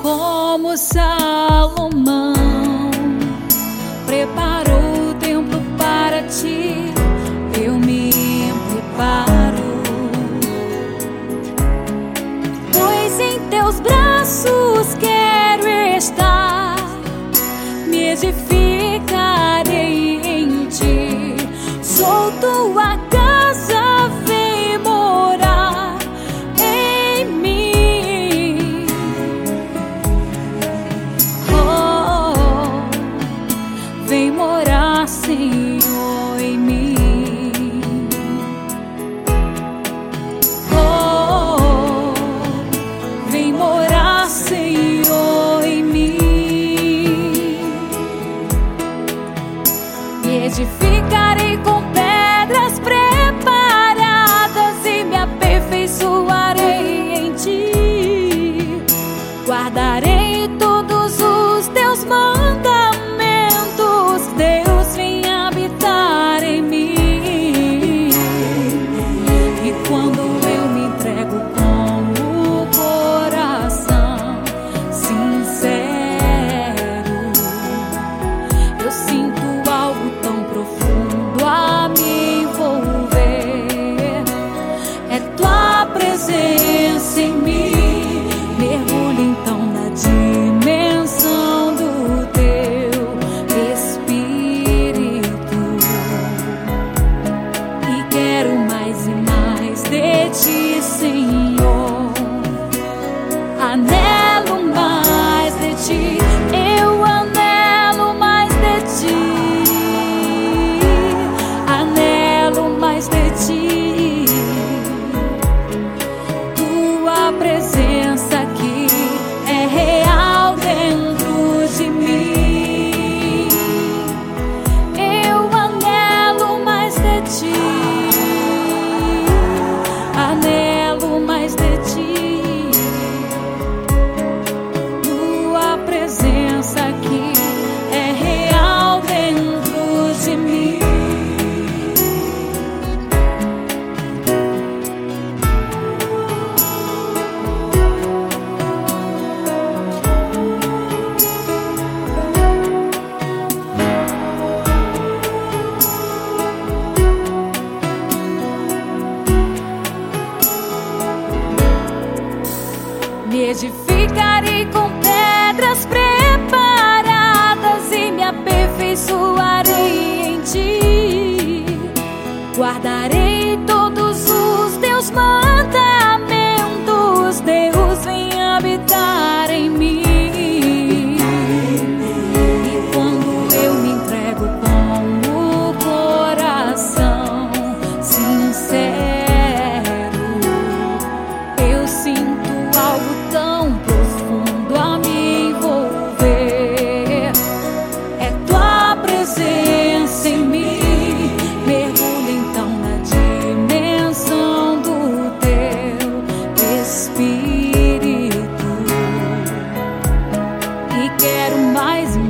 como Salomão preparou o templo para ti, eu me preparo, pois em teus braços quero estar, me edificarei em ti, sou tua casa, vem morar em mim. Oh, vem morar, Senhor, em mim. Oh, vem morar, Senhor, em mim. Me edificarei com pedras preparadas e me aperfeiçoarei em ti. Guardarei todos os teus mandamentos, Deus vem habitar em mim. E quando eu me entrego com o coração sincero, eu sinto algo tão profundo a me envolver. É tua presença em mim, mergulho então na dimensão do teu Espírito. E quero mais e mais de ti, Senhor. Anelo mais de ti, eu anelo mais de ti. Anelo mais de ti. Tua presença aqui é real dentro de mim. Eu anelo mais de ti. Anelo mais de ti. Tua presença aqui é real dentro de mim. Me edificarei com pedras preparadas e me aperfeiçoarei em ti. Guardarei todos os teus mandamentos, Deus vem habitar em mim. E quando eu me entrego com o coração sincero, eu sinto algo tão profundo a me envolver. É tua presença em mim, mergulho então na dimensão do teu Espírito. E quero mais